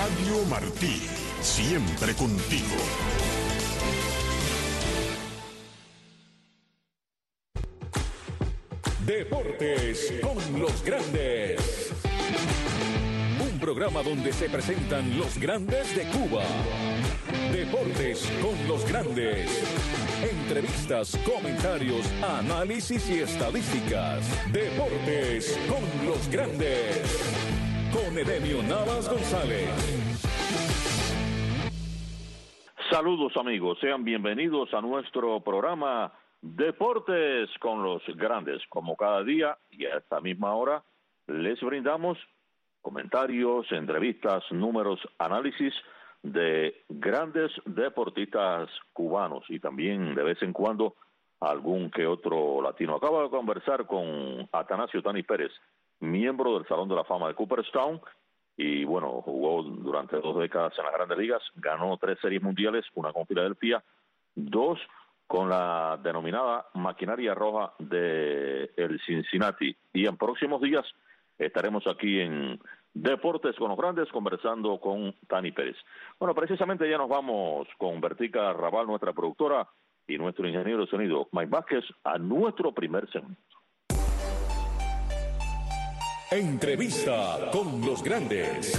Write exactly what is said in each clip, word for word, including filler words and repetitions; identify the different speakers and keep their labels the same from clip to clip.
Speaker 1: Eladio Martí, siempre contigo.
Speaker 2: Deportes con los grandes. Un programa donde se presentan los grandes de Cuba. Deportes con los grandes. Entrevistas, comentarios, análisis y estadísticas. Deportes con los grandes. Con Edemio Navas González.
Speaker 3: Saludos amigos, sean bienvenidos a nuestro programa Deportes con los grandes. Como cada día y a esta misma hora les brindamos comentarios, entrevistas, números, análisis de grandes deportistas cubanos y también de vez en cuando algún que otro latino. Acabo de conversar con Atanasio Tani Pérez, miembro del Salón de la Fama de Cooperstown, y bueno, jugó durante dos décadas en las Grandes Ligas, ganó tres series mundiales, una con Filadelfia, dos con la denominada maquinaria roja de el Cincinnati, y en próximos días estaremos aquí en Deportes con los Grandes conversando con Tani Pérez. Bueno, precisamente ya nos vamos con Vertica Raval, nuestra productora, y nuestro ingeniero de sonido, Mike Vázquez, a nuestro primer segmento.
Speaker 2: Entrevista con los grandes.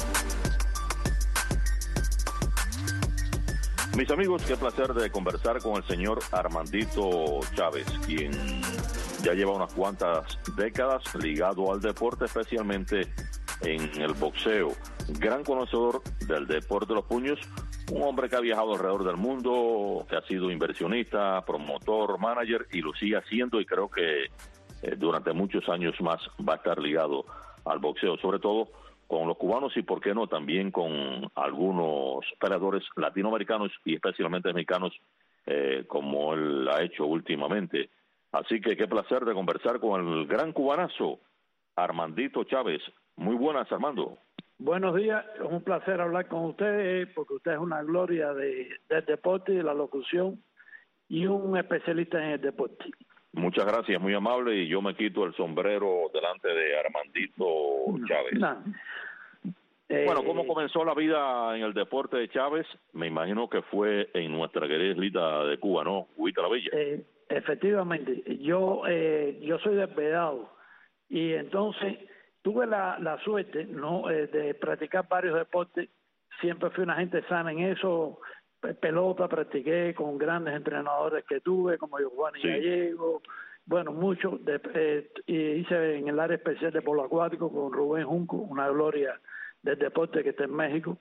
Speaker 3: Mis amigos, qué placer de conversar con el señor Armandito Chávez, quien ya lleva unas cuantas décadas ligado al deporte, especialmente en el boxeo. Gran conocedor del deporte de los puños, un hombre que ha viajado alrededor del mundo, que ha sido inversionista, promotor, manager, y lo sigue haciendo, y creo que eh, durante muchos años más va a estar ligado al boxeo, sobre todo con los cubanos y, por qué no, también con algunos peleadores latinoamericanos y especialmente mexicanos, eh, como él ha hecho últimamente. Así que qué placer de conversar con el gran cubanazo, Armandito Chávez. Muy buenas, Armando.
Speaker 4: Buenos días, es un placer hablar con usted, porque usted es una gloria de, del deporte y de la locución, y un especialista en el deporte.
Speaker 3: Muchas gracias, muy amable, y yo me quito el sombrero delante de Armandito Chávez.
Speaker 4: No, no.
Speaker 3: Bueno,
Speaker 4: Eh,
Speaker 3: ¿cómo comenzó la vida en el deporte de Chávez? Me imagino que fue en nuestra querida islita de Cuba, ¿no? Cubita la Bella.
Speaker 4: Eh, efectivamente, yo eh, yo soy de Vedado, y entonces tuve la, la suerte, ¿no?, eh, de practicar varios deportes. Siempre fui una gente sana en eso. Pelota practiqué con grandes entrenadores que tuve, como Giovanni sí. Gallego, bueno, mucho. De, eh, hice en el área especial de polo acuático con Rubén Junco, una gloria del deporte que está en México.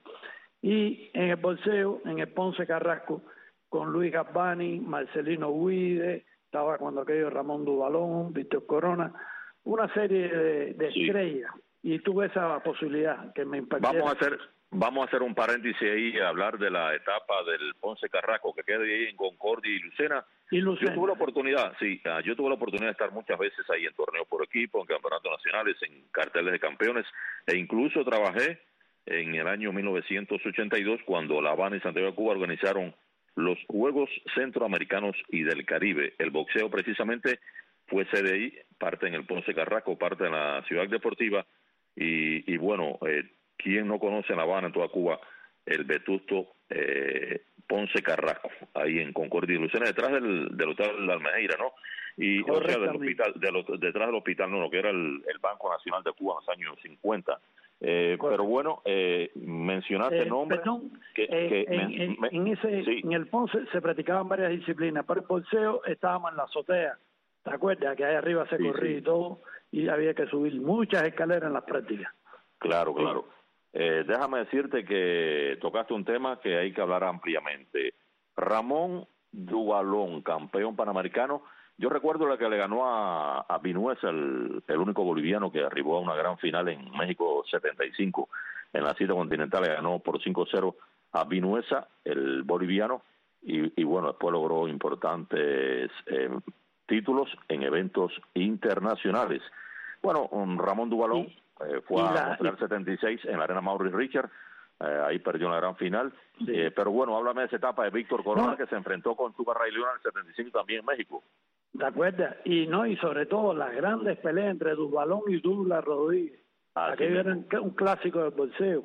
Speaker 4: Y en el boxeo, en el Ponce Carrasco, con Luis Garbani, Marcelino Guide, estaba cuando aquello Ramón Duvalón, Víctor Corona, una serie de, de sí. estrellas. Y tuve esa posibilidad que me impactó.
Speaker 3: Vamos a hacer... Vamos a hacer un paréntesis ahí a hablar de la etapa del Ponce Carrasco, que queda ahí en Concordia y Lucena.
Speaker 4: y Lucena.
Speaker 3: Yo tuve la oportunidad, sí, yo tuve la oportunidad de estar muchas veces ahí en torneos por equipo, en campeonatos nacionales, en carteles de campeones, e incluso trabajé en el año mil novecientos ochenta y dos cuando La Habana y Santiago de Cuba organizaron los Juegos Centroamericanos y del Caribe. El boxeo precisamente fue sede ahí, parte en el Ponce Carrasco, parte en la Ciudad Deportiva, y, y bueno, eh, ¿quién no conoce en La Habana, en toda Cuba, el vetusto eh, Ponce Carrasco, ahí en Concordia y Lucena, detrás del, del Hotel La Almeida, ¿no? Y, o sea, del hospital, de lo, detrás del hospital, no, lo que era el, el Banco Nacional de Cuba en los años cincuenta. Eh, pero bueno, eh, mencionaste
Speaker 4: eh,
Speaker 3: nombre.
Speaker 4: Perdón,
Speaker 3: que,
Speaker 4: eh,
Speaker 3: que
Speaker 4: en,
Speaker 3: me,
Speaker 4: en,
Speaker 3: me,
Speaker 4: en, ese,
Speaker 3: sí.
Speaker 4: en el Ponce se practicaban varias disciplinas, pero el boxeo estábamos en la azotea, ¿te acuerdas? Que ahí arriba se
Speaker 3: sí,
Speaker 4: corría
Speaker 3: sí.
Speaker 4: y todo, y había que subir muchas escaleras en las prácticas.
Speaker 3: Claro, claro. Eh, déjame decirte que tocaste un tema que hay que hablar ampliamente. Ramón Duvalón, campeón panamericano. Yo recuerdo la que le ganó a, a Vinuesa, el, el único boliviano que arribó a una gran final en México setenta y cinco. En la cita continental le ganó por cinco cero a Vinuesa, el boliviano, y, y bueno, después logró importantes eh, títulos en eventos internacionales. Bueno, um, Ramón Duvalón sí. eh, fue a Montreal setenta y seis en la arena Maurice Richard, eh, ahí perdió en la gran final, sí. eh, pero bueno, háblame de esa etapa de Víctor Corona, no. que se enfrentó con Sugar Ray León en el setenta y cinco también en México.
Speaker 4: ¿De acuerdo? Y no, y sobre todo las grandes peleas entre Duvalón y Douglas Rodríguez, aquello era un clásico del boxeo,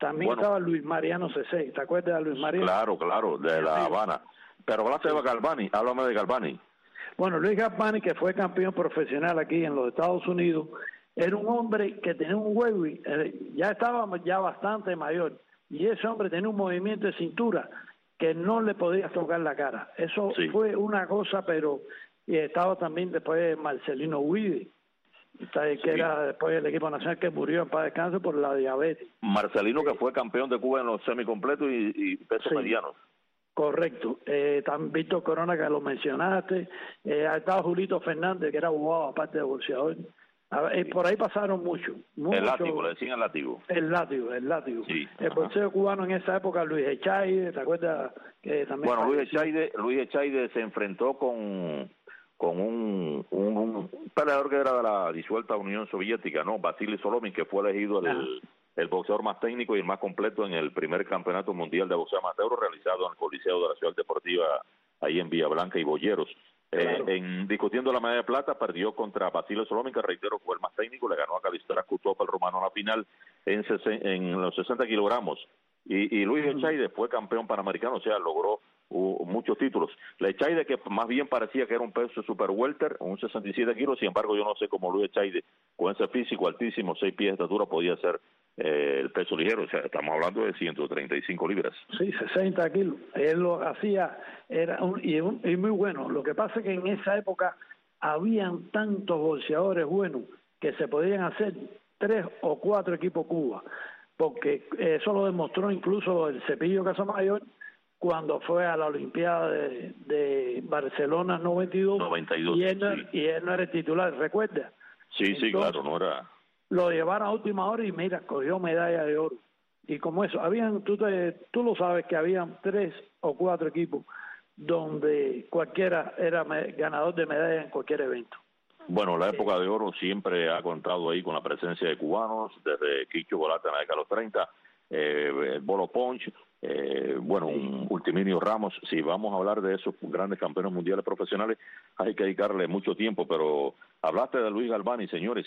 Speaker 4: También
Speaker 3: Bueno,
Speaker 4: estaba Luis Mariano Cesé, ¿te acuerdas de Luis Mariano?
Speaker 3: Claro, claro, de La Habana. Pero hablaste de Galvani, háblame de Galvani.
Speaker 4: Bueno, Luis Galvani, que fue campeón profesional aquí en los Estados Unidos, era un hombre que tenía un huevo, y, eh, ya estaba ya bastante mayor, y ese hombre tenía un movimiento de cintura que no le podías tocar la cara. Eso
Speaker 3: Sí.
Speaker 4: fue una cosa, pero y estaba también después Marcelino Huide, que
Speaker 3: Sí.
Speaker 4: era después del equipo nacional, que murió en paz descanse por la diabetes.
Speaker 3: Marcelino, que fue campeón de Cuba en los semicompletos y, y pesos
Speaker 4: Sí.
Speaker 3: medianos.
Speaker 4: Correcto. Eh, también Víctor Corona, que lo mencionaste. Eh, ha estado Julito Fernández, que era abogado, aparte de boxeador. A ver, eh, por ahí pasaron mucho. mucho.
Speaker 3: El látigo, le decían el látigo.
Speaker 4: El látigo, el látigo.
Speaker 3: Sí,
Speaker 4: El
Speaker 3: ajá.
Speaker 4: boxeo cubano en esa época, Luis Echaide, ¿te acuerdas? Que también
Speaker 3: Bueno, Luis
Speaker 4: falleció?
Speaker 3: Echaide, Luis Echaide se enfrentó con, con un, un, un peleador que era de la disuelta Unión Soviética, ¿no? Vasily Solomin, que fue elegido el,
Speaker 4: Ah.
Speaker 3: el boxeador más técnico y el más completo en el primer campeonato mundial de boxeo amateur realizado en el Coliseo de la Ciudad Deportiva, ahí en Villa Blanca y Boyeros.
Speaker 4: Claro.
Speaker 3: Eh, en discutiendo la medalla de plata, perdió contra Vasily Solomin, que reitero fue el más técnico, le ganó a Kalisteras Kutov, el rumano, a la final en, en los sesenta kilogramos. Y, y Luis Echaide fue campeón panamericano, o sea, logró uh, muchos títulos. La Echaide, que más bien parecía que era un peso super welter, un sesenta y siete kilos, sin embargo yo no sé cómo Luis Echaide, con ese físico altísimo, seis pies de estatura, podía ser eh, el peso ligero, o sea, estamos hablando de ciento treinta y cinco libras.
Speaker 4: Sí, sesenta kilos. Él lo hacía, era un, y, un, y muy bueno. Lo que pasa es que en esa época habían tantos boxeadores buenos que se podían hacer tres o cuatro equipos Cuba, porque eso lo demostró incluso el Cepillo Casamayor cuando fue a la Olimpiada de, de Barcelona noventa y dos,
Speaker 3: noventa y dos,
Speaker 4: y él, no,
Speaker 3: sí.
Speaker 4: y él no era el titular, ¿recuerda?
Speaker 3: Sí,
Speaker 4: Entonces,
Speaker 3: sí, claro, no era...
Speaker 4: Lo llevaron a última hora y mira, cogió medalla de oro. Y como eso, habían, tú, te, tú lo sabes que habían tres o cuatro equipos donde cualquiera era me, ganador de medalla en cualquier evento.
Speaker 3: Bueno, la época de oro siempre ha contado ahí con la presencia de cubanos, desde Quicho Golata en la década de los treinta, eh, el Bolo Ponch, eh, bueno,
Speaker 4: Sí.
Speaker 3: un Ultiminio Ramos. Si vamos a hablar de esos grandes campeones mundiales profesionales, hay que dedicarle mucho tiempo, pero hablaste de Luis Galvani, señores,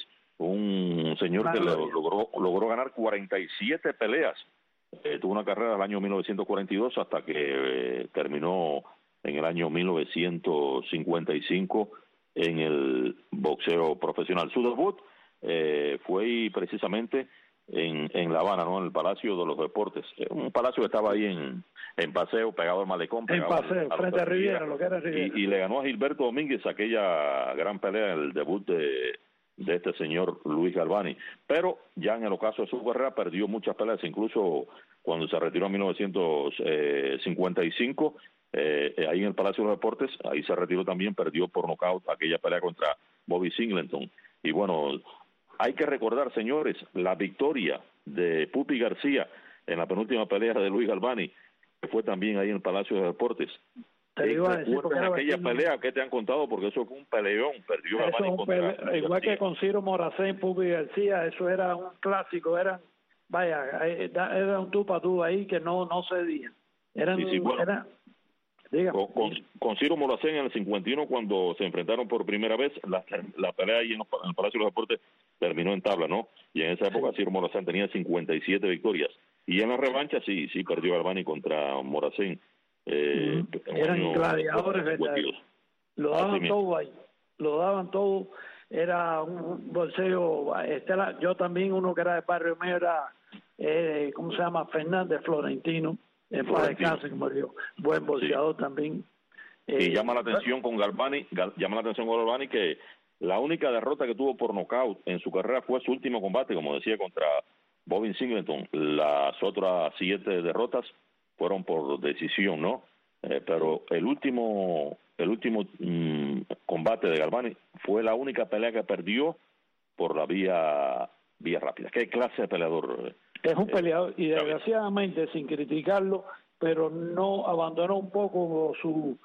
Speaker 3: un señor que lo, logró, logró ganar cuarenta y siete peleas. Eh, tuvo una carrera del año mil novecientos cuarenta y dos hasta que eh, terminó en el año mil novecientos cincuenta y cinco en el boxeo profesional. Su debut eh, fue precisamente en, en La Habana, ¿no? En el Palacio de los Deportes, un palacio que estaba ahí en, en Paseo, pegado al malecón,
Speaker 4: En
Speaker 3: pegado
Speaker 4: Paseo,
Speaker 3: a, a
Speaker 4: frente a Riviera, lo que era Riviera.
Speaker 3: y, y le ganó a Gilberto Domínguez aquella gran pelea en el debut de, de este señor Luis Galvani. Pero ya en el ocaso de su carrera perdió muchas peleas, incluso cuando se retiró en mil novecientos cincuenta y cinco, eh, ahí en el Palacio de los Deportes, ahí se retiró también, perdió por nocaut aquella pelea contra Bobby Singleton. Y bueno, hay que recordar, señores, la victoria de Pupi García en la penúltima pelea de Luis Galvani, que fue también ahí en el Palacio de los Deportes.
Speaker 4: Te iba a decir porque
Speaker 3: en
Speaker 4: era
Speaker 3: aquella
Speaker 4: vecino.
Speaker 3: pelea que te han contado, porque eso fue un peleón, perdió
Speaker 4: Eso
Speaker 3: Galvani
Speaker 4: es un
Speaker 3: contra
Speaker 4: pele- igual
Speaker 3: García.
Speaker 4: que con Ciro Moracén, Pupi García, eso era un clásico, eran, vaya, eh, da- era un tú para tú ahí que no no cedían. Eran,
Speaker 3: Sí, sí, bueno.
Speaker 4: era, dígame.
Speaker 3: Con, con, con Ciro Moracén en el cincuenta y uno, cuando se enfrentaron por primera vez, la, la pelea ahí en, en el Palacio de los Deportes terminó en tabla, ¿no? Y en esa época
Speaker 4: Sí.
Speaker 3: Ciro Moracén tenía cincuenta y siete victorias. Y en la revancha sí, sí perdió Galvani contra Moracén. Eh,
Speaker 4: Ujú.
Speaker 3: en el
Speaker 4: Eran
Speaker 3: año
Speaker 4: gladiadores
Speaker 3: cincuenta y dos.
Speaker 4: verdaderos. Lo
Speaker 3: Así
Speaker 4: daban
Speaker 3: mismo.
Speaker 4: todo ahí, lo daban todo, era un bolseo, Estela, yo también, uno que era de barrio mío era, eh, ¿cómo se llama? Fernández Florentino, en paz
Speaker 3: Florentino.
Speaker 4: descanse, que murió, buen bolseador también.
Speaker 3: Y
Speaker 4: Eh,
Speaker 3: llama la atención con Galvani, Gal- llama la atención con Galvani que la única derrota que tuvo por nocaut en su carrera fue su último combate, como decía, contra Bobby Singleton. Las otras siete derrotas fueron por decisión, ¿no? Eh, pero el último el último mm, combate de Galvani fue la única pelea que perdió por la vía vía rápida. ¿Qué clase de peleador?
Speaker 4: Es un
Speaker 3: eh,
Speaker 4: peleador y
Speaker 3: Gabriel?
Speaker 4: desgraciadamente, sin criticarlo, pero no abandonó un poco su,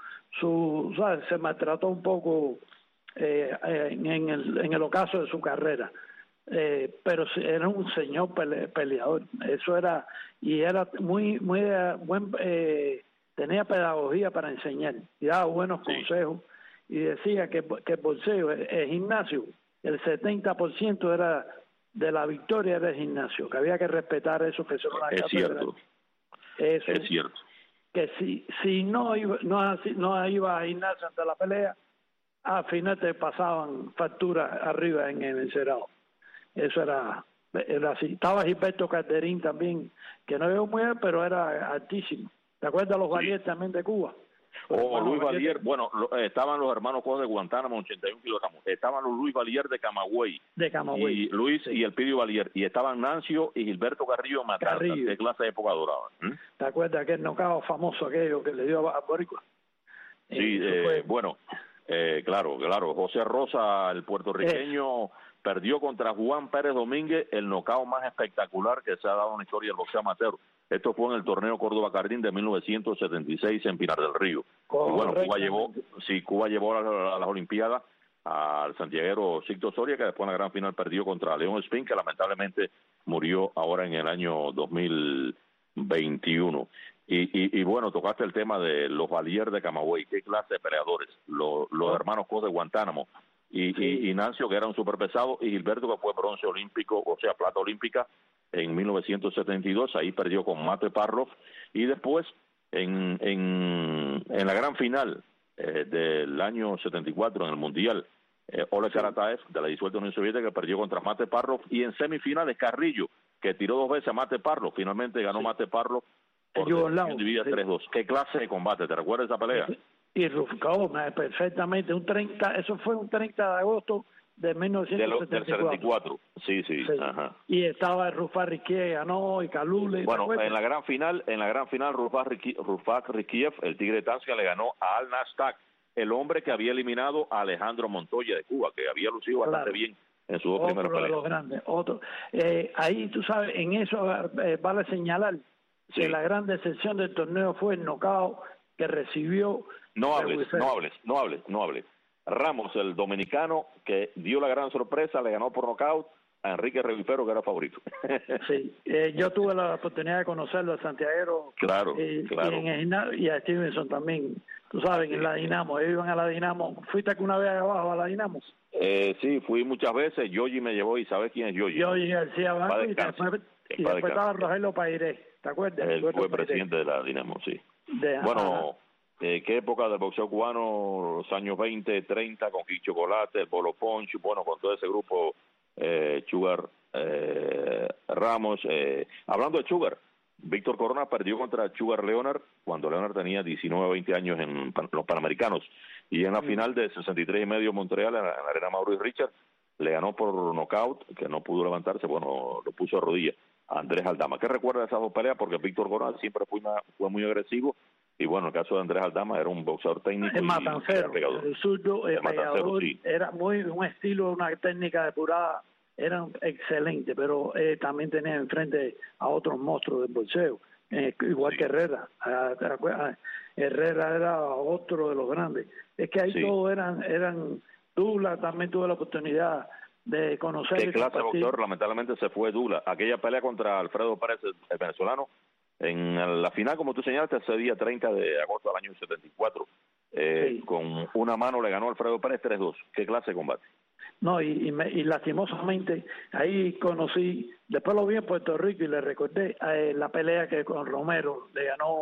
Speaker 4: su ¿sabes? Se maltrató un poco eh, en, en el, en el ocaso de su carrera. Eh, pero sí, era un señor pele, peleador, eso era, y era muy, muy eh, buen, eh, tenía pedagogía para enseñar, y daba buenos
Speaker 3: Sí.
Speaker 4: consejos, y decía que, que el boxeo, el, el gimnasio, el setenta por ciento era de la victoria era el gimnasio, que había que respetar eso, que eso era una
Speaker 3: es cierto,
Speaker 4: eso,
Speaker 3: es cierto.
Speaker 4: Que si si no iba, no, no iba a gimnasio ante la pelea, al final te pasaban facturas arriba en el encerado. Eso era, era así. Estaba Gilberto Calderín también, que no llegó muy bien, pero era altísimo. ¿Te acuerdas de los Valier también de Cuba?
Speaker 3: O oh,
Speaker 4: bueno,
Speaker 3: Luis Valier, bueno, lo, eh, estaban los hermanos Cos de Guantánamo, ochenta y un kilogramos. Estaban los Luis Valier de Camagüey.
Speaker 4: De Camagüey.
Speaker 3: Y Luis
Speaker 4: sí.
Speaker 3: y el Pidio Valier. Y estaban Nancio y Gilberto Carrillo Matanza. ¿Qué clase de época duraba? ¿Mm?
Speaker 4: ¿Te acuerdas aquel nocao famoso aquello que le dio a Boricua?
Speaker 3: Sí, eh, fue... bueno, eh, claro, claro. José Rosa, el puertorriqueño, es. perdió contra Juan Pérez Domínguez, el nocao más espectacular que se ha dado en la historia del boxeo amateur. Esto fue en el torneo Córdoba Cardín de mil novecientos setenta y seis en Pinar del Río. Y bueno, Cuba llevó, sí, Cuba llevó a, a las Olimpiadas al santiaguero Sixto Soria, que después en la gran final perdió contra León Espín, que lamentablemente murió ahora en el año dos mil veintiuno. Y, y, y bueno, tocaste el tema de los Valier de Camagüey, qué clase de peleadores, los, los hermanos Cos de Guantánamo, y, sí. y, y Nancio, que era un superpesado, y Gilberto, que fue bronce olímpico, o sea, plata olímpica, en mil novecientos setenta y dos, ahí perdió con Mate Parlov, y después, en, en, en la gran final eh, del año setenta y cuatro, en el Mundial, eh, Oleg Karataev, de la disuelta Unión Soviética, que perdió contra Mate Parlov, y en semifinales Carrillo, que tiró dos veces a Mate Parlov, finalmente ganó sí. Mate Parlov, por decisión dividida tres dos. ¿Qué clase de combate? ¿Te recuerdas esa pelea?
Speaker 4: Y Rufcao, perfectamente, un treinta, eso fue un treinta de agosto de mil novecientos setenta y cuatro.
Speaker 3: Del setenta y cuatro, sí, sí. sí. Ajá.
Speaker 4: Y estaba Rufat Riquiev, ganó, y Calule.
Speaker 3: Bueno, en la gran final, en la gran final, Rufat Riquiev, el Tigre de Tancia, le ganó a Al Nastak, el hombre que había eliminado a Alejandro Montoya de Cuba, que había lucido bastante claro. bien en sus dos
Speaker 4: otro
Speaker 3: primeras peleas.
Speaker 4: De los grandes, otro. Eh, ahí, tú sabes, en eso eh, vale señalar sí. que la gran decepción del torneo fue el nocao que recibió.
Speaker 3: No hables, no hables, no hables, no hables. Ramos, el dominicano, que dio la gran sorpresa, le ganó por nocaut a Enrique Revifero, que era favorito.
Speaker 4: Sí, eh, yo tuve la oportunidad de conocerlo a Santiago.
Speaker 3: Claro,
Speaker 4: eh,
Speaker 3: claro.
Speaker 4: Y, en el, y a Stevenson también, tú sabes, sí. en la Dinamo. Ellos iban a la Dinamo. ¿Fuiste que una vez abajo a la Dinamo?
Speaker 3: Eh, sí, fui muchas veces. Yoyi me llevó, y ¿sabes quién es Yoyi?
Speaker 4: Yoyi García Banco, y después, y después estaba Rogelio Pairé, ¿te acuerdas?
Speaker 3: Él fue presidente de la Dinamo, sí.
Speaker 4: De,
Speaker 3: bueno, eh, ¿qué época del boxeo cubano? Los años veinte, treinta, con Kid Chocolate, el Bolo Poncho, bueno, con todo ese grupo, eh, Sugar eh, Ramos. Eh, hablando de Sugar, Víctor Corona perdió contra Sugar Leonard cuando Leonard tenía diecinueve, veinte años en los Panamericanos. Y en la mm. final de sesenta y tres y medio Montreal, en la, en la arena Maurice Richard, le ganó por nocaut, que no pudo levantarse, bueno, lo puso a rodillas a Andrés Aldama. ¿Qué recuerda de esas dos peleas? Porque Víctor Corona siempre fue, una, fue muy agresivo, y bueno, el caso de Andrés Aldama era un boxeador técnico.
Speaker 4: Es matancero, el zurdo, el pegador, sí. Era muy un estilo, una técnica depurada, era excelente, pero eh, también tenía enfrente a otros monstruos del boxeo, eh, igual sí. que Herrera. A, a, a, Herrera era otro de los grandes. Es que ahí sí. todos eran, eran Dula, también tuve la oportunidad de conocer.
Speaker 3: ¿Qué clase de boxeador? Lamentablemente se fue Dula. Aquella pelea contra Alfredo Pérez, el venezolano, en la final, como tú señalaste, ese día treinta de agosto del año setenta y cuatro, eh, sí. con una mano le ganó Alfredo Pérez tres dos. ¿Qué clase de combate?
Speaker 4: No, y, y, me, y lastimosamente ahí conocí, después lo vi en Puerto Rico y le recordé eh, la pelea que con Romero le ganó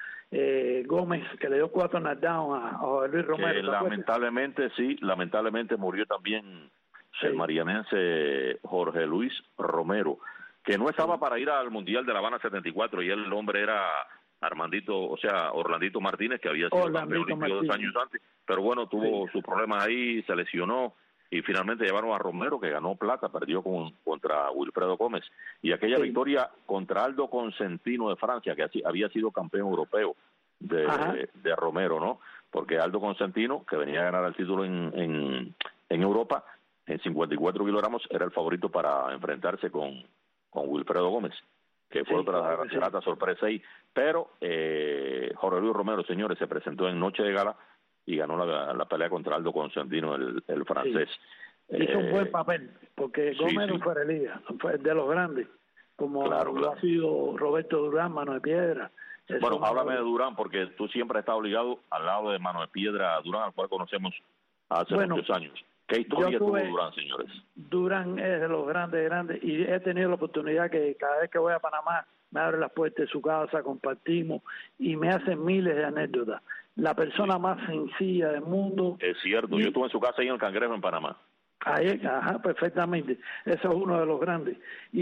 Speaker 4: eh, Gómez, que le dio cuatro knockdown a, a Luis Romero.
Speaker 3: Que lamentablemente, sí, lamentablemente murió también sí. el marianense Jorge Luis Romero, que no estaba sí. para ir al Mundial de La Habana setenta y cuatro, y el hombre era Armandito, o sea, Orlandito Martínez, que había sido campeón olímpico dos años antes, pero bueno, tuvo sí. sus problemas ahí, se lesionó, y finalmente llevaron a Romero, que ganó plata, perdió con, contra Wilfredo Gómez. Y aquella sí. victoria contra Aldo Consentino de Francia, que así, había sido campeón europeo de, de, de Romero, ¿no? Porque Aldo Consentino, que venía a ganar el título en, en, en Europa, en cincuenta y cuatro kilogramos, era el favorito para enfrentarse con, con Wilfredo Gómez, que fue sí, otra claro que grata sí. sorpresa ahí. Pero eh, Jorge Luis Romero, señores, se presentó en Noche de Gala y ganó la, la pelea contra Aldo Consentino, el, el francés.
Speaker 4: Sí. Hizo eh, un buen papel, porque Gómez sí, sí. fue religa, fue de los grandes, como
Speaker 3: claro,
Speaker 4: lo
Speaker 3: claro.
Speaker 4: ha sido Roberto Durán, Mano de Piedra.
Speaker 3: Bueno, háblame de Durán, porque tú siempre has estado ligado al lado de Mano de Piedra Durán, al cual conocemos hace
Speaker 4: bueno,
Speaker 3: muchos años. ¿Qué historia tuvo
Speaker 4: tuve,
Speaker 3: Durán, señores?
Speaker 4: Durán es de los grandes, grandes, y he tenido la oportunidad que cada vez que voy a Panamá me abre las puertas de su casa, compartimos y me hacen miles de anécdotas. La persona sí. más sencilla del mundo.
Speaker 3: Es cierto, y, yo estuve en su casa ahí en el Cangrejo en Panamá.
Speaker 4: Ahí, ajá, perfectamente. Ese es uno de los grandes.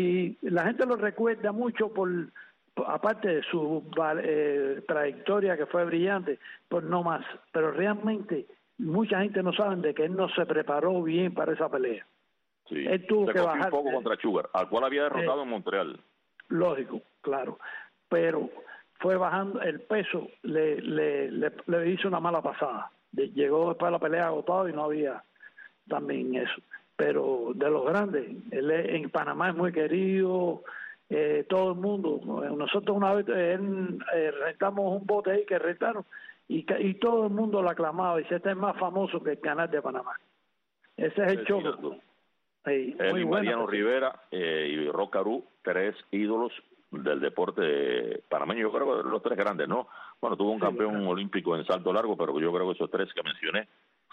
Speaker 4: Y la gente lo recuerda mucho por, por aparte de su eh, trayectoria que fue brillante, por no más. Pero realmente mucha gente no sabe de que él no se preparó bien para esa pelea.
Speaker 3: Sí.
Speaker 4: Él tuvo
Speaker 3: se
Speaker 4: que bajar
Speaker 3: un poco contra Sugar, al cual había derrotado eh, en Montreal.
Speaker 4: Lógico, claro. Pero fue bajando el peso, le, le, le, le hizo una mala pasada. Llegó después de la pelea agotado y no había también eso. Pero de los grandes, él es, en Panamá es muy querido, eh, todo el mundo. Nosotros una vez él, eh, rentamos un bote ahí que rentaron y, y todo el mundo lo aclamaba. Dice, este es más famoso que el canal de Panamá. Ese es el Choco.
Speaker 3: Sí, él y Mariano Rivera eh, y Rocarú, tres ídolos del deporte panameño. Yo creo que los tres grandes, ¿no? Bueno, tuvo un sí, campeón claro. olímpico en salto largo, pero yo creo que esos tres que mencioné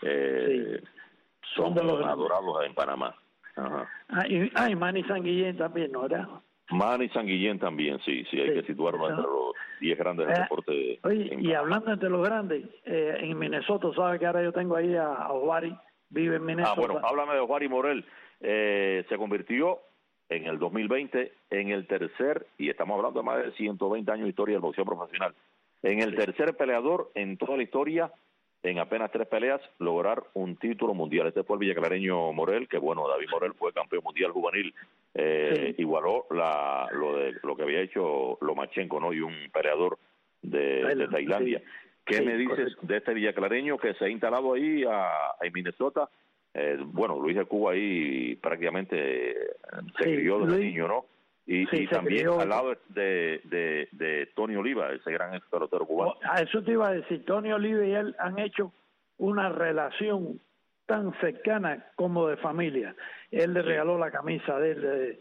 Speaker 3: eh, sí. son, son de los adorados grandes. En Panamá. Ajá.
Speaker 4: Ah, y, ah, y Manny Sanguillén también, ¿no era?
Speaker 3: Manny Sanguillén también, sí, sí, hay sí. que situarlo entre los diez grandes del eh, deporte.
Speaker 4: Oye, y Panamá. Hablando entre los grandes, eh, en Minnesota, ¿sabes que ahora yo tengo ahí a, a Osbari? Vive en Minnesota.
Speaker 3: Ah, bueno, háblame de Osbari Morel. Eh, se convirtió en el dos mil veinte en el tercer, y estamos hablando de más de ciento veinte años de historia del boxeo profesional, en el tercer peleador en toda la historia, en apenas tres peleas, lograr un título mundial. Este fue el villaclareño Morel, que bueno, David Morel fue campeón mundial juvenil, eh, sí. igualó la, lo de lo que había hecho Lomachenko, ¿no? Y un peleador de, de Tailandia. Sí. ¿Qué sí, me dices correcto. de este villaclareño que se ha instalado ahí a, a Minnesota? Eh, bueno, Luis de Cuba ahí prácticamente eh, se sí, crió desde Luis, niño, ¿no? Y, sí, y también crió. Al lado de, de, de Tony Oliva, ese gran ex pelotero cubano.
Speaker 4: A eso te iba a decir, Tony Oliva y él han hecho una relación tan cercana como de familia. Él le sí. regaló la camisa de él, de,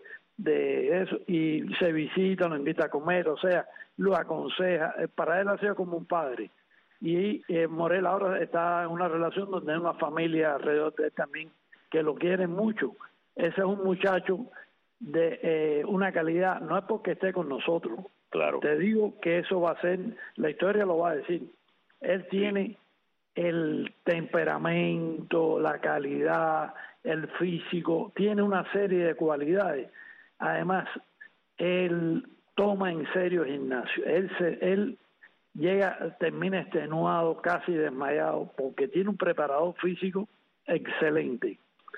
Speaker 4: de eso, y se visita, lo invita a comer, o sea, lo aconseja. Para él ha sido como un padre. Y eh, Morel ahora está en una relación donde hay una familia alrededor de él también que lo quieren mucho. Ese es un muchacho de eh, una calidad, no es porque esté con nosotros.
Speaker 3: Claro.
Speaker 4: Te digo que eso va a ser, la historia lo va a decir. Él tiene sí. el temperamento, la calidad, el físico, tiene una serie de cualidades. Además, él toma en serio el gimnasio. Él se, él llega, termina extenuado, casi desmayado, porque tiene un preparador físico excelente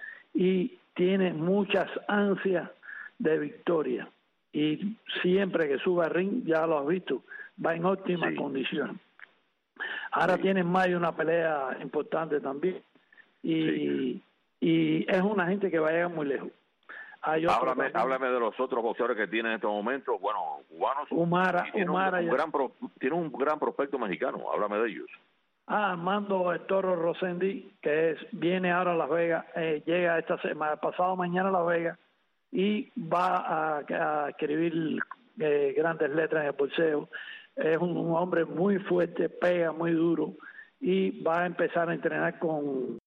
Speaker 4: y tiene muchas ansias de victoria, y siempre que sube al ring, ya lo has visto, va en óptima sí. condición. Ahora sí. tiene en mayo una pelea importante también, y, sí. y es una gente que va a llegar muy lejos.
Speaker 3: Háblame, háblame de los otros boxeadores que tienen en estos momentos, bueno, cubanos.
Speaker 4: Humara,
Speaker 3: tiene,
Speaker 4: Humara
Speaker 3: un, un gran pro, tiene un gran prospecto mexicano, háblame de ellos.
Speaker 4: Ah, Armando El Toro Rosendi, que es, viene ahora a Las Vegas, eh, llega esta semana, pasado mañana a Las Vegas, y va a, a escribir eh, grandes letras en el boxeo. Es un, un hombre muy fuerte, pega muy duro, y va a empezar a entrenar con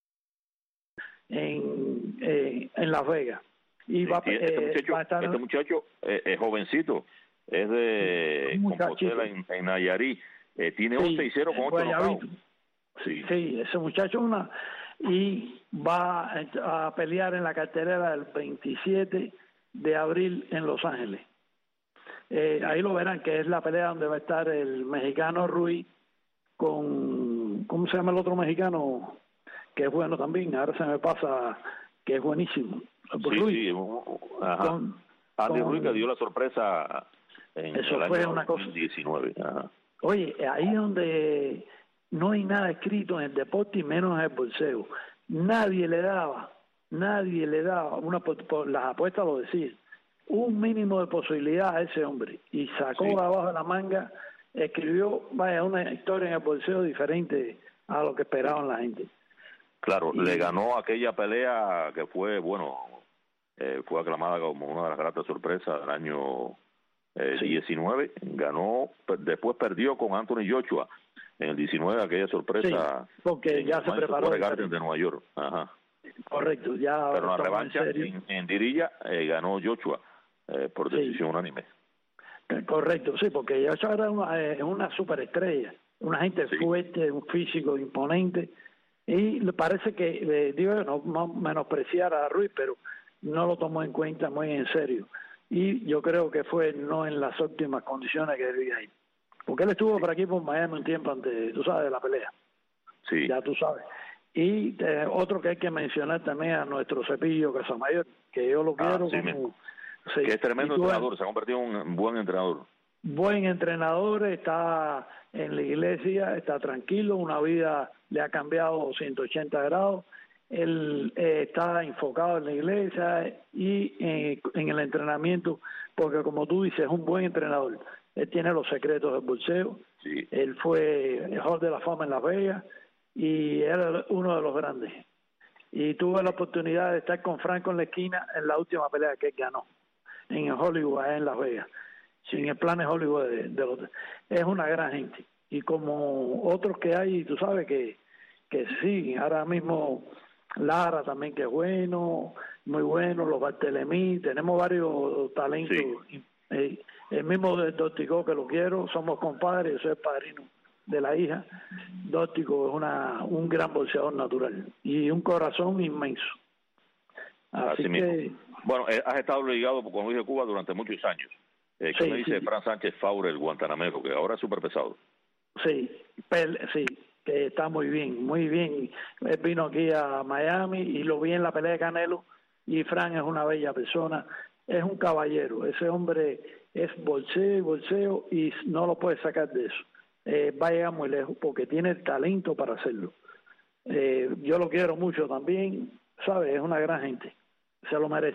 Speaker 4: en, eh, en Las Vegas. Y va,
Speaker 3: sí, este,
Speaker 4: eh,
Speaker 3: muchacho,
Speaker 4: va a estar...
Speaker 3: este muchacho eh, es jovencito, es de Compostela en, en Nayarit, eh, tiene sí, once y cero con ocho knockouts.
Speaker 4: Sí. sí, ese muchacho una y va a pelear en la cartelera del veintisiete de abril en Los Ángeles. Eh, ahí lo verán, que es la pelea donde va a estar el mexicano Ruiz con, ¿cómo se llama el otro mexicano? Que es bueno también, ahora se me pasa, que es buenísimo.
Speaker 3: Sí, Ruiz, sí, ajá. Con, Andy con, Ruiz que dio la sorpresa en
Speaker 4: eso
Speaker 3: el
Speaker 4: fue
Speaker 3: año
Speaker 4: una cosa.
Speaker 3: diecinueve. Ajá.
Speaker 4: Oye, ahí donde no hay nada escrito en el deporte y menos en el boxeo. Nadie le daba, nadie le daba, una por, por las apuestas lo decían, un mínimo de posibilidad a ese hombre. Y sacó sí. de abajo de la manga, escribió, vaya, una historia en el boxeo diferente a lo que esperaban la gente.
Speaker 3: Claro,
Speaker 4: y,
Speaker 3: le ganó aquella pelea que fue, bueno, eh, fue aclamada como una de las gratas sorpresas del año eh, sí. diecinueve. Ganó, después perdió con Anthony Joshua en el diecinueve, aquella sorpresa.
Speaker 4: Sí, porque ya se preparó.
Speaker 3: En el Garden de Nueva York. Ajá.
Speaker 4: Correcto, ya.
Speaker 3: Pero en la revancha en, en Diriyah eh, ganó Joshua eh, por decisión sí. unánime.
Speaker 4: Correcto, sí, porque Joshua era una, eh, una superestrella, una gente sí. fuerte, un físico imponente, y le parece que, eh, digo, no, no menospreciar a Ruiz, pero no lo tomó en cuenta muy en serio. Y yo creo que fue no en las óptimas condiciones que debía ir. Porque él estuvo sí. por aquí por Miami un tiempo antes, tú sabes, de la pelea.
Speaker 3: Sí.
Speaker 4: Ya tú sabes. Y eh, otro que hay que mencionar también a nuestro Cepillo Casamayor, que yo lo quiero
Speaker 3: ah, sí,
Speaker 4: como...
Speaker 3: Sí. Que es tremendo entrenador, se ha convertido en un buen entrenador.
Speaker 4: Buen entrenador, está en la iglesia, está tranquilo, una vida le ha cambiado ciento ochenta grados, él eh, está enfocado en la iglesia y eh, en el entrenamiento, porque como tú dices, es un buen entrenador. Él tiene los secretos del boxeo,
Speaker 3: sí.
Speaker 4: él fue el Hall de la Fama en Las Vegas y era uno de los grandes. Y tuve la oportunidad de estar con Franco en la esquina en la última pelea que él ganó, en Hollywood, en Las Vegas, sin el plan de Hollywood de, de los, es una gran gente. Y como otros que hay, tú sabes que, que sí, ahora mismo Lara también que es bueno, muy bueno, los Bartelemí, tenemos varios talentos. Sí. Eh, el mismo de Dótico que lo quiero, somos compadres, yo soy el padrino de la hija. Dótico es una, un gran boxeador natural y un corazón inmenso. Así, Así que...
Speaker 3: mismo. Bueno, eh, has estado ligado con Luis de Cuba durante muchos años. Eh, ¿Qué sí, me dice sí. Fran Sánchez Faure, el guantanamero, que ahora es súper pesado?
Speaker 4: Sí, sí, que está muy bien, muy bien. Él vino aquí a Miami y lo vi en la pelea de Canelo, y Fran es una bella persona, es un caballero. Ese hombre es bolseo y bolseo y no lo puede sacar de eso. Eh, va a llegar muy lejos porque tiene el talento para hacerlo. Eh, yo lo quiero mucho también, ¿sabes? Es una gran gente. Se lo merece.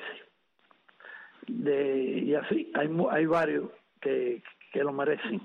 Speaker 4: De, y así, hay hay varios que, que lo merecen.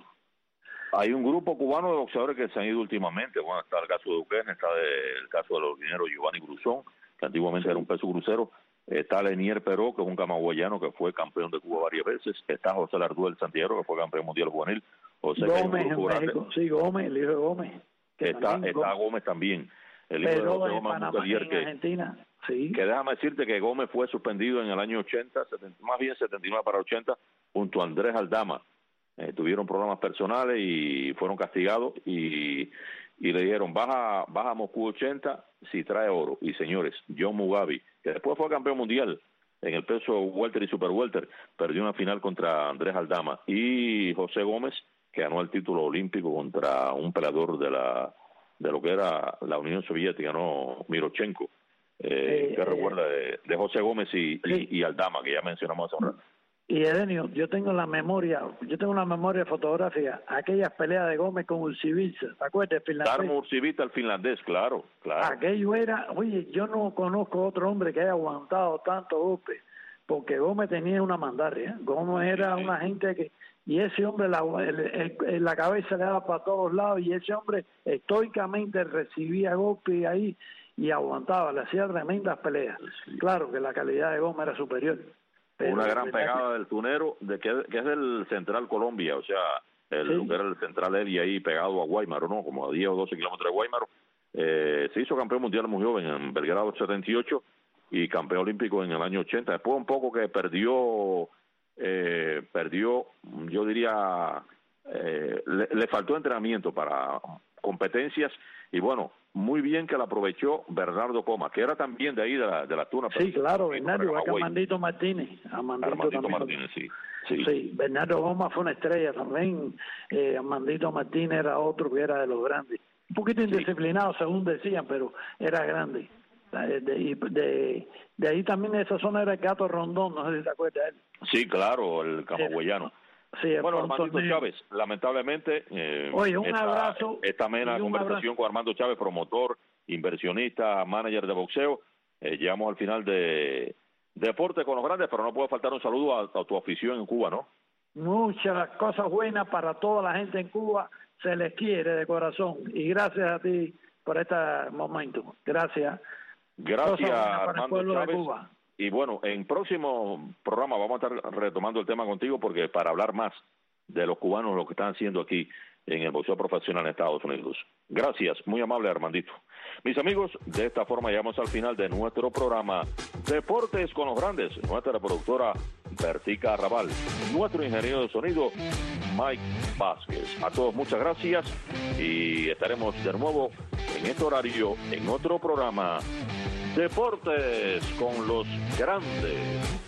Speaker 3: Hay un grupo cubano de boxeadores que se han ido últimamente. Bueno, está el caso de Duquesne, está de, el caso del ordinero Giovanni Cruzón, que antiguamente sí. era un peso crucero. Está Lenier Peró, que es un camagüeyano que fue campeón de Cuba varias veces. Está José Larduel Santiago, que fue campeón mundial juvenil. José
Speaker 4: Gómez en México, sí, Gómez, el hijo de Gómez.
Speaker 3: Está, está Gómez. Gómez también. El hijo
Speaker 4: Pero
Speaker 3: de José
Speaker 4: en Panamá, en que, Argentina, sí.
Speaker 3: Que déjame decirte que Gómez fue suspendido en el año ochenta, setenta, más bien setenta y nueve para ochenta, junto a Andrés Aldama. Eh, tuvieron problemas personales y fueron castigados y, y le dijeron, baja, baja a Moscú ochenta si trae oro. Y señores, John Mugabe, que después fue campeón mundial en el peso welter y super welter, perdió una final contra Andrés Aldama. Y José Gómez, que ganó el título olímpico contra un peleador de la de lo que era la Unión Soviética, no Mirochenko, eh, eh, que eh, recuerda de, de José Gómez y, sí. y, y Aldama, que ya mencionamos hace un rato.
Speaker 4: Y Edenio, yo tengo la memoria, yo tengo una memoria fotográfica, aquellas peleas de Gómez con Ursivica, ¿te acuerdas?
Speaker 3: Darmo Ursivica, el finlandés, claro, claro.
Speaker 4: Aquello era, oye, yo no conozco otro hombre que haya aguantado tanto golpe, porque Gómez tenía una mandarria, Gómez era sí, sí. una gente que, y ese hombre la, el, el, el, la cabeza le daba para todos lados, y ese hombre estoicamente recibía golpes ahí y aguantaba, le hacía tremendas peleas. Sí. Claro que la calidad de Gómez era superior.
Speaker 3: Pero una gran pegada del tunero, de que, que es del Central Colombia, o sea, el sí. lugar del Central él y ahí pegado a Guaymaro, ¿no? Como a diez o doce kilómetros de Guaymaro. Eh, se hizo campeón mundial muy joven en Belgrado setenta y ocho y campeón olímpico en el año ochenta. Después un poco que perdió, eh, perdió, yo diría, eh, le, le faltó entrenamiento para competencias y bueno, muy bien que la aprovechó Bernardo Coma, que era también de ahí de la, de la Tuna.
Speaker 4: Sí, claro, Bernardo, igual que Armandito Martínez. Armandito,
Speaker 3: Armandito Martínez, sí, sí.
Speaker 4: Sí, Bernardo Coma fue una estrella también. Eh, Armandito Martínez era otro que era de los grandes. Un poquito indisciplinado, sí. según decían, pero era grande. De, de, de, de ahí también esa zona era el Gato Rondón, no sé si te acuerdas de él.
Speaker 3: Sí, claro, el camagüeyano.
Speaker 4: Sí,
Speaker 3: bueno, Armando Chávez, lamentablemente, eh,
Speaker 4: Oye, un
Speaker 3: esta,
Speaker 4: abrazo,
Speaker 3: esta amena conversación con Armando Chávez, promotor, inversionista, manager de boxeo, eh, llegamos al final de Deporte con los Grandes, pero no puede faltar un saludo a, a tu afición en Cuba, ¿no?
Speaker 4: Muchas cosas buenas para toda la gente en Cuba, se les quiere de corazón, y gracias a ti por este momento, gracias.
Speaker 3: Gracias, Armando Chávez. Y bueno, en próximo programa vamos a estar retomando el tema contigo porque para hablar más de los cubanos, lo que están haciendo aquí en el boxeo profesional en Estados Unidos. Gracias, muy amable Armandito. Mis amigos, de esta forma llegamos al final de nuestro programa Deportes con los Grandes. Nuestra productora Bertica Arrabal, nuestro ingeniero de sonido Mike Vázquez. A todos muchas gracias y estaremos de nuevo en este horario en otro programa Deportes con los Grandes.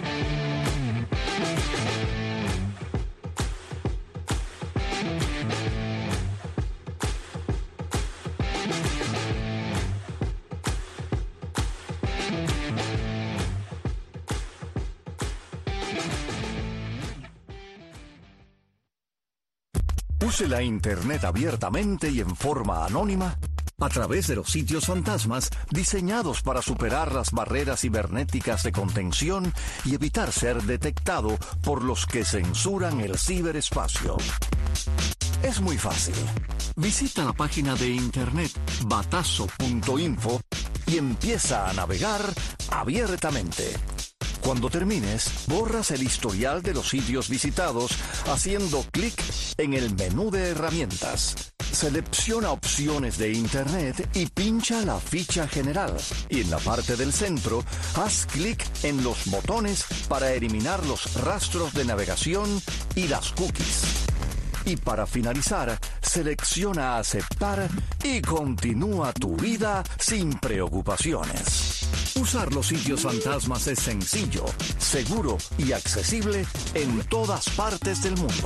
Speaker 5: Use la Internet abiertamente y en forma anónima a través de los sitios fantasmas diseñados para superar las barreras cibernéticas de contención y evitar ser detectado por los que censuran el ciberespacio. Es muy fácil. Visita la página de internet batazo punto info y empieza a navegar abiertamente. Cuando termines, borras el historial de los sitios visitados haciendo clic en el menú de herramientas. Selecciona opciones de Internet y pincha la ficha general. Y en la parte del centro, haz clic en los botones para eliminar los rastros de navegación y las cookies. Y para finalizar, selecciona aceptar y continúa tu vida sin preocupaciones. Usar los sitios fantasmas es sencillo, seguro y accesible en todas partes del mundo.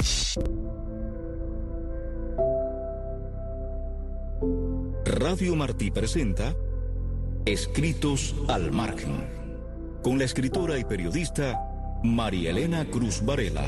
Speaker 2: Radio Martí presenta Escritos al Margen, con la escritora y periodista María Elena Cruz Varela.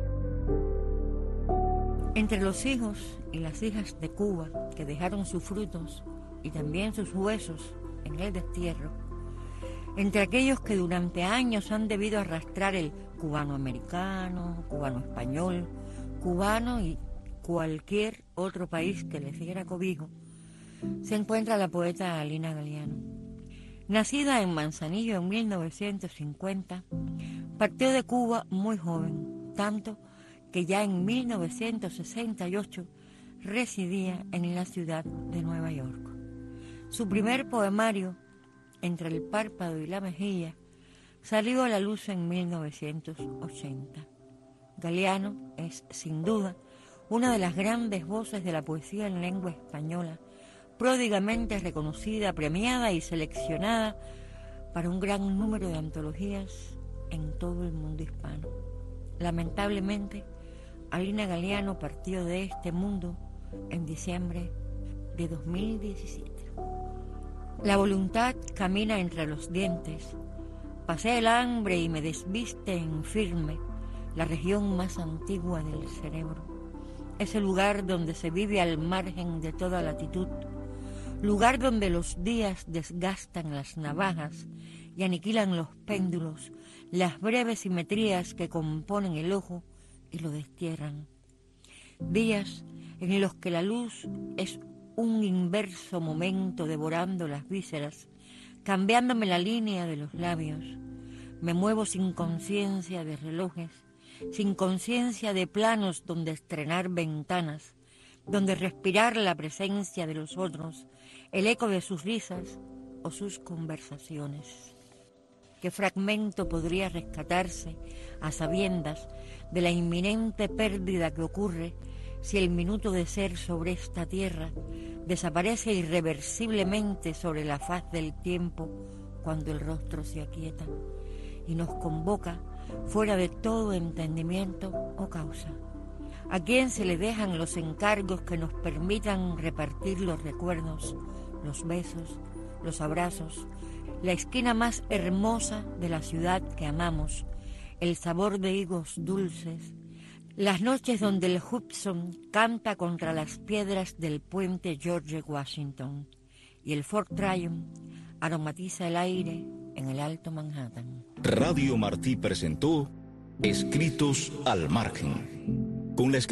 Speaker 6: Entre los hijos y las hijas de Cuba que dejaron sus frutos y también sus huesos en el destierro, entre aquellos que durante años han debido arrastrar el cubano-americano, cubano-español, cubano y cualquier otro país que les diera cobijo, se encuentra la poeta Alina Galiano. Nacida en Manzanillo en mil novecientos cincuenta, partió de Cuba muy joven, tanto que ya en mil novecientos sesenta y ocho residía en la ciudad de Nueva York. Su primer poemario, Entre el párpado y la mejilla, salió a la luz en mil novecientos ochenta. Galiano es, sin duda, una de las grandes voces de la poesía en lengua española, pródigamente reconocida, premiada y seleccionada para un gran número de antologías en todo el mundo hispano. Lamentablemente, Alina Galiano partió de este mundo en diciembre de dos mil diecisiete. La voluntad camina entre los dientes, pasé el hambre y me desviste en firme la región más antigua del cerebro. Es el lugar donde se vive al margen de toda latitud, lugar donde los días desgastan las navajas y aniquilan los péndulos, las breves simetrías que componen el ojo y lo destierran. Días en los que la luz es un inverso momento devorando las vísceras, cambiándome la línea de los labios. Me muevo sin conciencia de relojes, sin conciencia de planos donde estrenar ventanas, donde respirar la presencia de los otros, el eco de sus risas o sus conversaciones. ¿Qué fragmento podría rescatarse a sabiendas de la inminente pérdida que ocurre si el minuto de ser sobre esta tierra desaparece irreversiblemente sobre la faz del tiempo cuando el rostro se aquieta y nos convoca fuera de todo entendimiento o causa? ¿A quién se le dejan los encargos que nos permitan repartir los recuerdos, los besos, los abrazos, la esquina más hermosa de la ciudad que amamos, el sabor de higos dulces, las noches donde el Hudson canta contra las piedras del puente George Washington y el Fort Tryon aromatiza el aire en el Alto Manhattan?
Speaker 2: Radio Martí presentó Escritos al Margen, con la escritora